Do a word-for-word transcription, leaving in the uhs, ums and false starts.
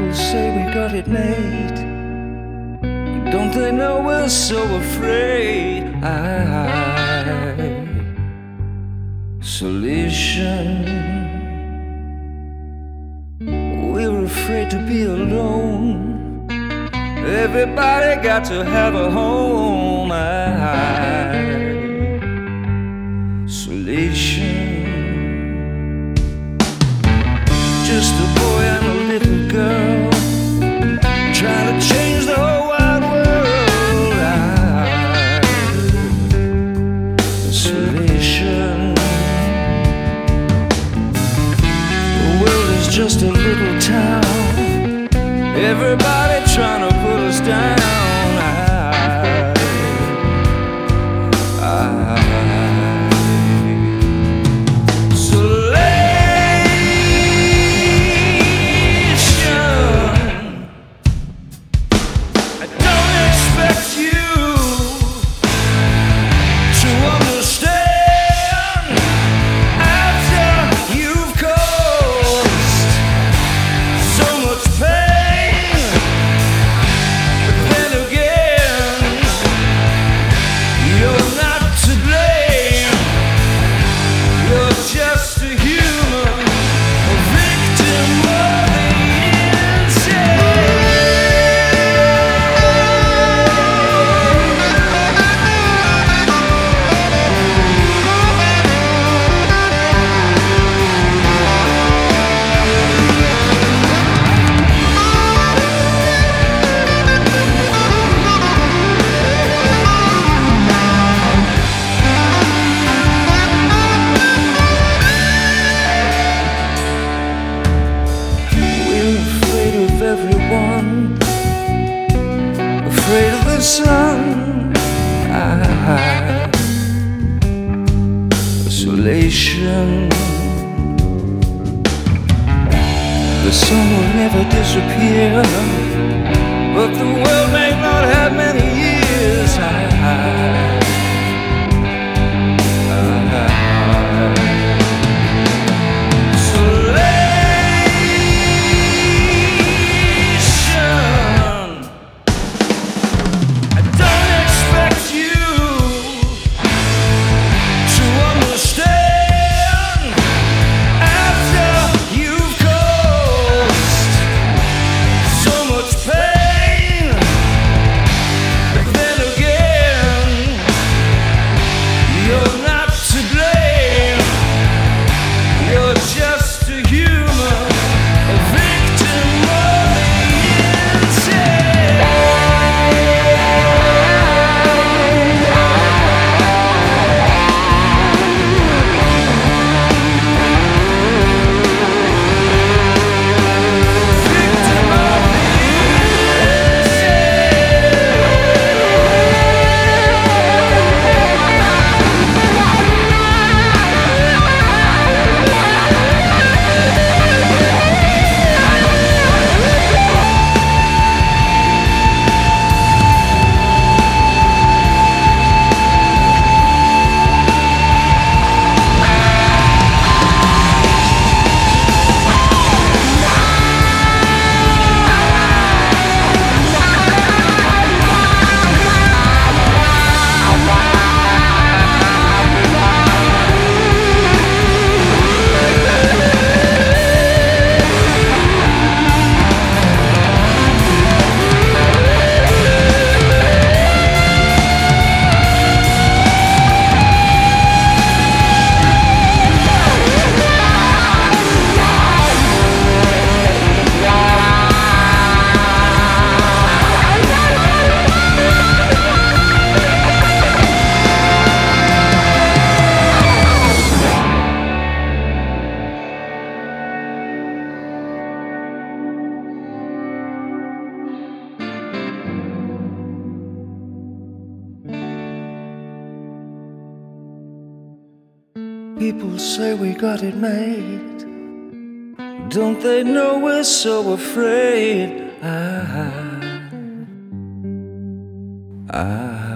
People say we got it made. Don't they know we're so afraid? Isolation. We're afraid to be alone. Everybody got to have a home. Isolation. Just a boy and a little girl trying to change the whole wide world. Isolation. The world is just a little town. Everybody trying to put us down. Everyone afraid of the sun. Isolation. The sun will never disappear, but the world may not have many years. People say we got it made. Don't they know we're so afraid? I, I